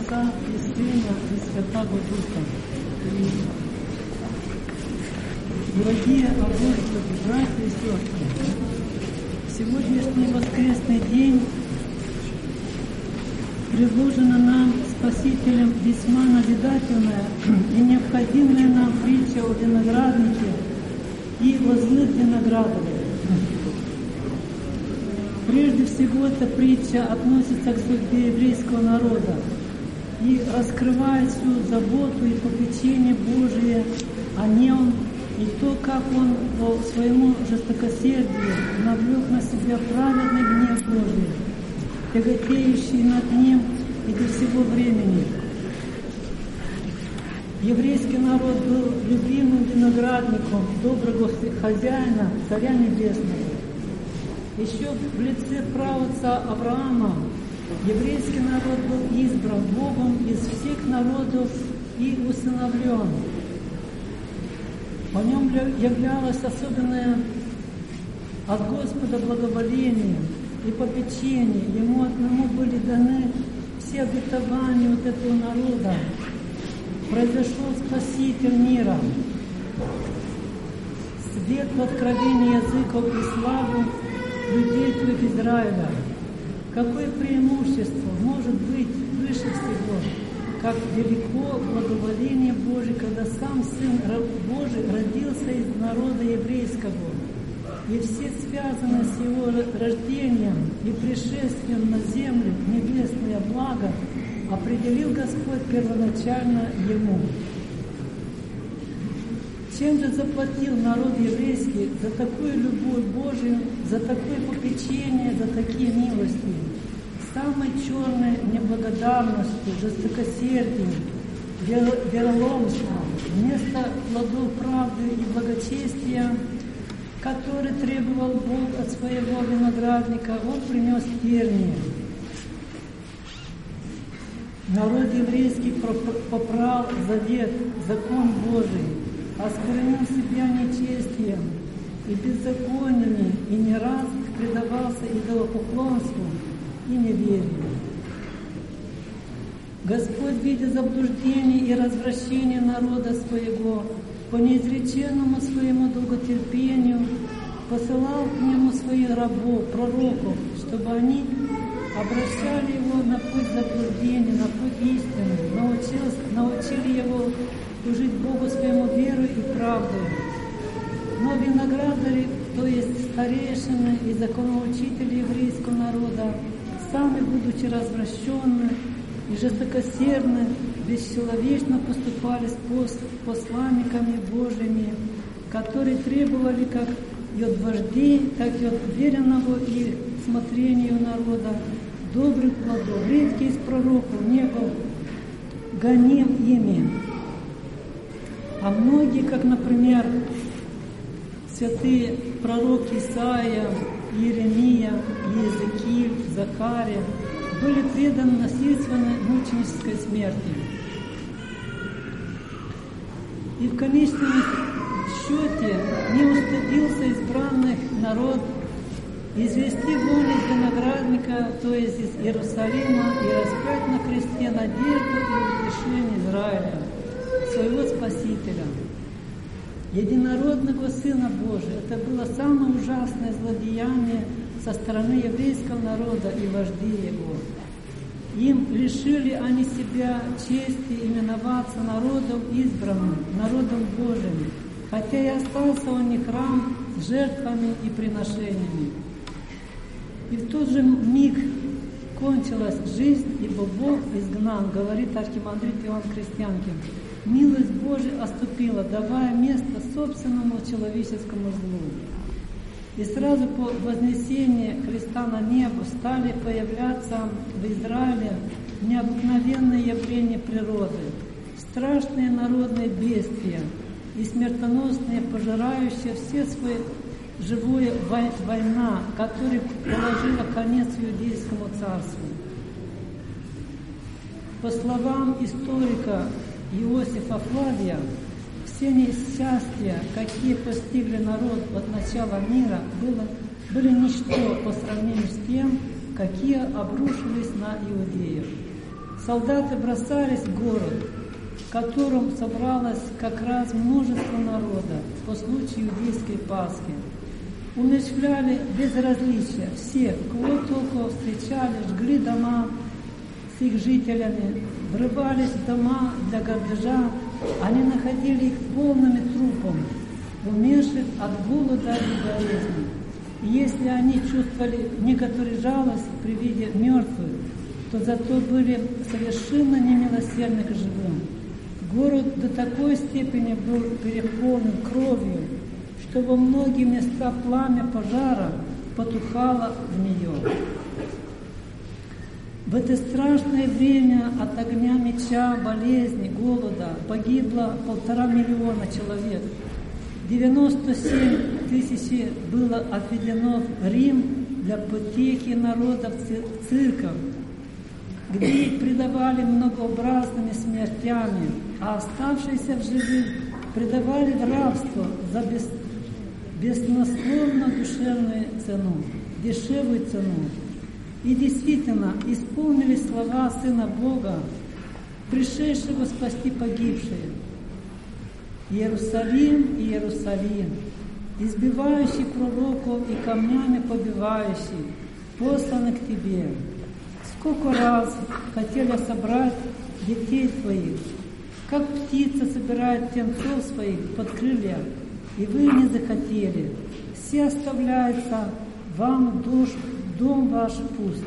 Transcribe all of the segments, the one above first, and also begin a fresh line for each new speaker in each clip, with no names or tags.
Отца и Сына и Святого Духа. Дорогие апостолы, братья и сестры, сегодняшний воскресный день предложена нам Спасителем весьма назидательная и необходимая нам притча о винограднике и о злых виноградовых. Прежде всего, эта притча относится к судьбе еврейского народа и раскрывает всю заботу и попечение Божие о нем, и то, как он по своему жестокосердию навлек на себя праведный гнев Божий, тяготеющий над ним и до всего времени. Еврейский народ был любимым виноградником доброго хозяина, Царя Небесного. Еще в лице праотца Авраама еврейский народ был избран Богом из всех народов и усыновлен. О нем являлось особенное от Господа благоволение и попечение. Ему одному были даны все обетования от этого народа. Произошел Спаситель мира, свет в откровении языков и славу людей твоих Израиля. Какое преимущество может быть выше всего, как велико благоволение Божие, когда сам Сын Божий родился из народа еврейского, и все связанные с Его рождением и пришествием на землю небесное благо определил Господь первоначально Ему. Чем же заплатил народ еврейский за такую любовь Божию, за такое попечение, за такие милости? Самой черной неблагодарностью, жестокосердием, вероломством, вместо плодов правды и благочестия, который требовал Бог от своего виноградника, он принес тернии. Народ еврейский попрал завет, закон Божий, осквернил себя нечестием и беззакониями, и не раз предавался идолопоклонству и неверию. Господь, видя заблуждение и развращение народа своего, по неизреченному своему долготерпению посылал к нему своих рабов, пророков, чтобы они обращали его на путь заблуждения, на путь истины, научили его служить Богу своему верой и правдой. Но виноградари, то есть старейшины и законоучители еврейского народа, сами, будучи развращенны и жестокосердны, бесчеловечно поступали с посланниками Божьими, которые требовали как и от вождей, так и от веренного их смотрению народа добрых плодов. Редкий из пророков не был гоним ими, а многие, как, например, святые пророки Исаия, Иеремия, Иезекииль, Захария, были преданы насильственной мученической смерти. И в конечном счете не устыдился избранных народ извести вон из виноградника, то есть из Иерусалима, и распять на кресте надежду и утешение Израиля, своего Спасителя, единородного Сына Божия. Это было самое ужасное злодеяние со стороны еврейского народа и вождей его. Им лишили они себя чести именоваться народом избранным, народом Божьим, хотя и остался у них храм с жертвами и приношениями. И в тот же миг кончилась жизнь, ибо Бог изгнан, говорит архимандрит Иоанн Крестьянкин. Милость Божия оступила, давая место собственному человеческому злу. И сразу по вознесении Христа на небо стали появляться в Израиле необыкновенные явления природы, страшные народные бедствия и смертоносные, пожирающие все свои живое война, которая положила конец иудейскому царству. По словам историка Иосифа Флавия, все несчастья, какие постигли народ от начала мира, были ничто по сравнению с тем, какие обрушились на иудеев. солдаты бросались в город, в котором собралось как раз множество народа по случаю иудейской Пасхи. Умерщвляли без различия всех, кого только встречали, жгли дома с их жителями, врывались в дома для грабежа, они находили их полными трупами, умерших от голода и болезни. И если они чувствовали некоторую жалость при виде мертвых, то зато были совершенно немилосердны к живым. Город до такой степени был переполнен кровью, что во многие места пламя пожара потухало в нее. В это страшное время от огня меча, болезни, голода погибло 1,5 миллиона человек. 97 тысяч было отведено в Рим для потехи народа в церковь, где их предавали многообразными смертями, а оставшиеся в живых предавали в рабство за беснословно дешевую цену. И действительно исполнились слова Сына Бога, пришедшего спасти погибшие. Иерусалим, Иерусалим, избивающий пророков и камнями побивающий, посланы к тебе. Сколько раз хотели собрать детей твоих, как птица собирает птенцов своих под крылья, и вы не захотели. Все оставляется вам дом ваш пуст.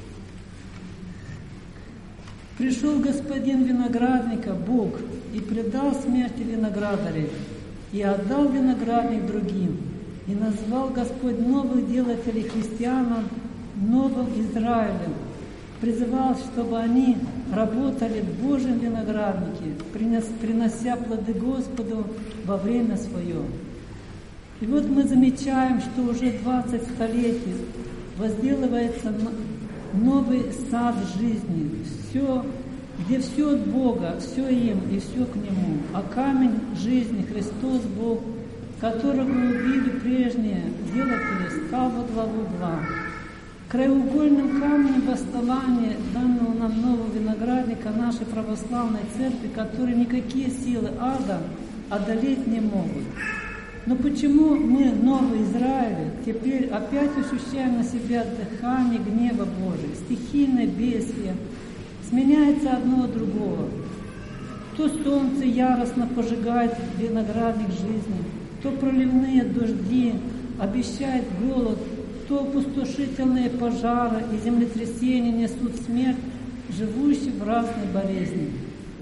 Пришел господин виноградника, Бог, и предал смерти виноградарей, и отдал виноградник другим, и назвал Господь новых делателей христианам новым Израилем, призывал, чтобы они работали в Божьем винограднике, принося плоды Господу во время свое. И вот мы замечаем, что уже 20 столетий возделывается новый сад жизни, где все от Бога, все им и все к Нему, а камень жизни, Христос Бог, которого убили прежние делатели, стал во главу угла. Краеугольным камнем восставания данного нам нового виноградника нашей православной церкви, которые никакие силы ада одолеть не могут. Но почему мы, новый Израиль, теперь опять ощущаем на себя дыхание гнева Божия, стихийное бедствие, сменяется одно от другого? То солнце яростно пожигает виноградник жизни, то проливные дожди обещают голод, то опустошительные пожары и землетрясения несут смерть живущим в разной болезни.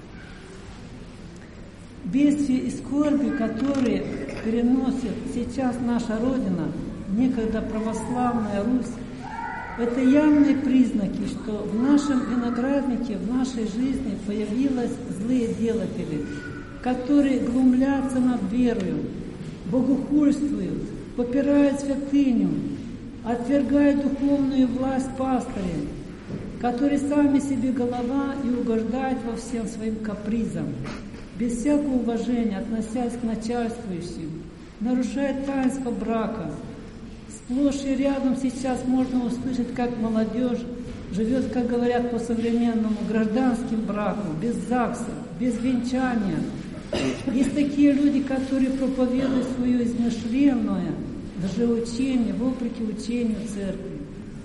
Бедствия и скорби, которые переносит сейчас наша Родина, некогда православная Русь, это явные признаки, что в нашем винограднике, в нашей жизни появились злые делатели, которые глумлятся над верою, богохульствуют, попирают святыню, отвергают духовную власть пастырей, которые сами себе голова и угождают во всем своим капризам, без всякого уважения относясь к начальствующим, нарушает таинство брака. Сплошь и рядом сейчас можно услышать, как молодежь живет, как говорят по-современному, гражданским браком, без ЗАГСа, без венчания. Есть такие люди, которые проповедуют свое измышленное лжеучение вопреки учению церкви.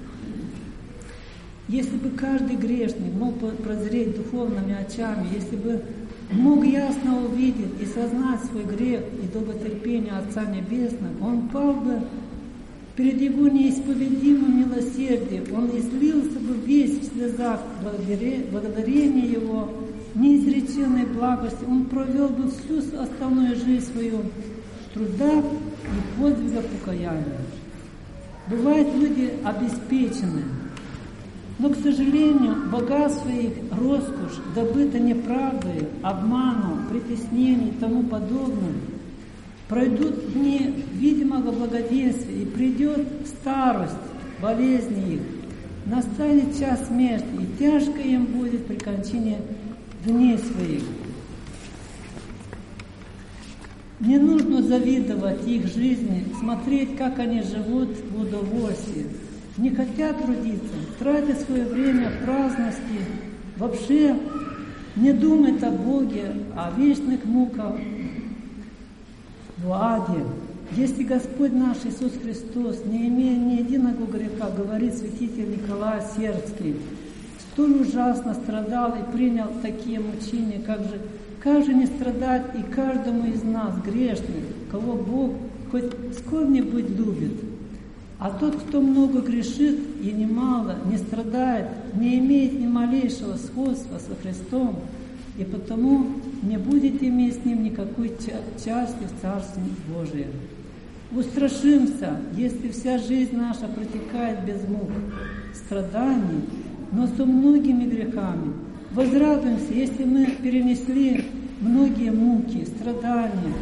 Если бы каждый грешник мог прозреть духовными очами, если бы мог ясно увидеть и сознать свой грех и долготерпение Отца Небесного, он пал бы перед Его неисповедимым милосердием, он излился бы весь в слезах благодарения Его, неизреченной благости, он провел бы всю остальную жизнь свою в трудах и подвигах покаяния. Бывают люди обеспечены, но, к сожалению, богатство их, роскошь, добыто неправдой, обманом, притеснением и тому подобное, пройдут дни видимого благоденствия, и придет старость, болезни их, настанет час смерти, и тяжко им будет при кончине дней своих. Не нужно завидовать их жизни, смотреть, как они живут в удовольствии. Не хотят трудиться, тратят свое время в праздности, в вообще не думает о Боге, о вечных муках в аде. Если Господь наш Иисус Христос, не имея ни единого греха, говорит святитель Николай Сербский, столь ужасно страдал и принял такие мучения, как же не страдать и каждому из нас, грешных, кого Бог хоть сколь-нибудь любит. А тот, кто много грешит и немало, не страдает, не имеет ни малейшего сходства со Христом, и потому не будет иметь с Ним никакой части в Царстве Божием. Устрашимся, если вся жизнь наша протекает без мук, страданий, но со многими грехами. Возрадуемся, если мы перенесли многие муки, страдания,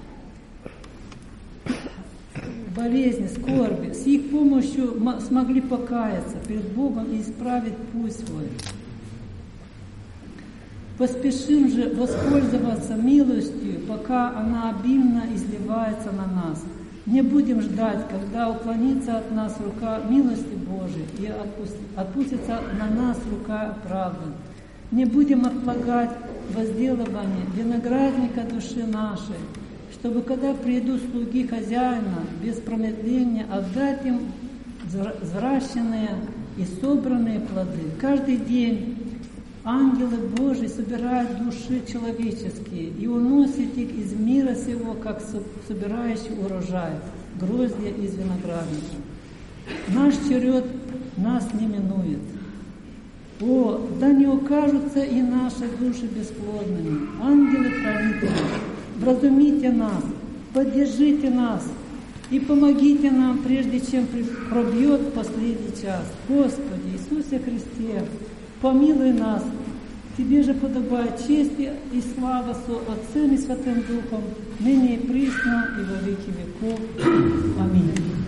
болезни, скорби, с их помощью смогли покаяться перед Богом и исправить путь свой. Поспешим же воспользоваться милостью, пока она обильно изливается на нас. Не будем ждать, когда уклонится от нас рука милости Божией и отпустится на нас рука правды. Не будем отлагать возделывание виноградника души нашей, чтобы, когда придут слуги хозяина, без промедления отдать им взращенные и собранные плоды. Каждый день ангелы Божии собирают души человеческие и уносят их из мира сего, как собирающий урожай, гроздья из виноградника. Наш черед нас не минует. О, да не окажутся и наши души бесплодными. Ангелы-правители, вразумите нас, поддержите нас и помогите нам, прежде чем пробьет последний час. Господи Иисусе Христе, помилуй нас. Тебе же подобает честь и слава со Отцем и Святым Духом, ныне и присно, и во веки веков. Аминь.